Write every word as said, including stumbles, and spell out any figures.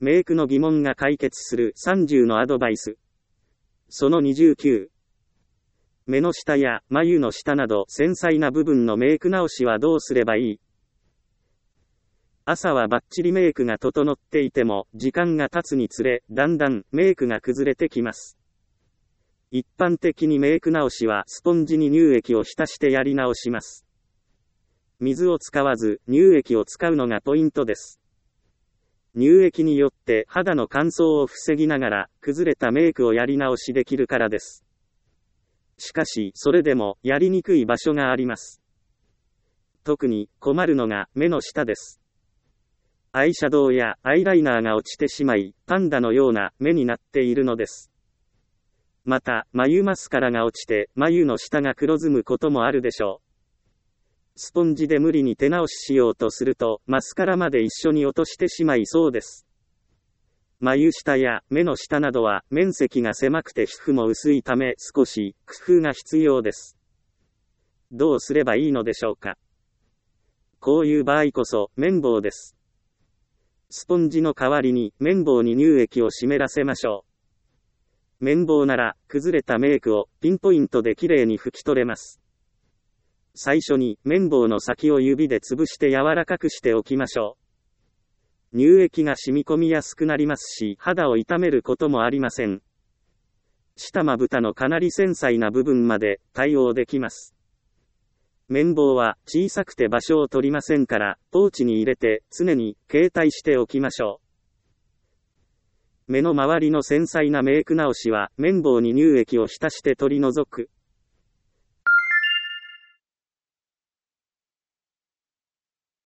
メイクの疑問が解決するさんじゅうのアドバイス。そのにじゅうきゅう。目の下や眉の下など繊細な部分のメイク直しはどうすればいい？朝はバッチリメイクが整っていても、時間が経つにつれ、だんだんメイクが崩れてきます。一般的にメイク直しはスポンジに乳液を浸してやり直します。水を使わず乳液を使うのがポイントです。乳液によって肌の乾燥を防ぎながら崩れたメイクをやり直しできるからです。しかしそれでもやりにくい場所があります。特に困るのが目の下です。アイシャドウやアイライナーが落ちてしまい、パンダのような目になっているのです。また、眉マスカラが落ちて眉の下が黒ずむこともあるでしょう。スポンジで無理に手直ししようとすると、マスカラまで一緒に落としてしまいそうです。眉下や目の下などは面積が狭くて皮膚も薄いため少し工夫が必要です。どうすればいいのでしょうか。こういう場合こそ綿棒です。スポンジの代わりに綿棒に乳液を湿らせましょう。綿棒なら崩れたメイクをピンポイントできれいに拭き取れます。最初に綿棒の先を指で潰して柔らかくしておきましょう。乳液が染み込みやすくなりますし、肌を傷めることもありません。下まぶたのかなり繊細な部分まで対応できます。綿棒は小さくて場所を取りませんから、ポーチに入れて常に携帯しておきましょう。目の周りの繊細なメイク直しは綿棒に乳液を浸して取り除く。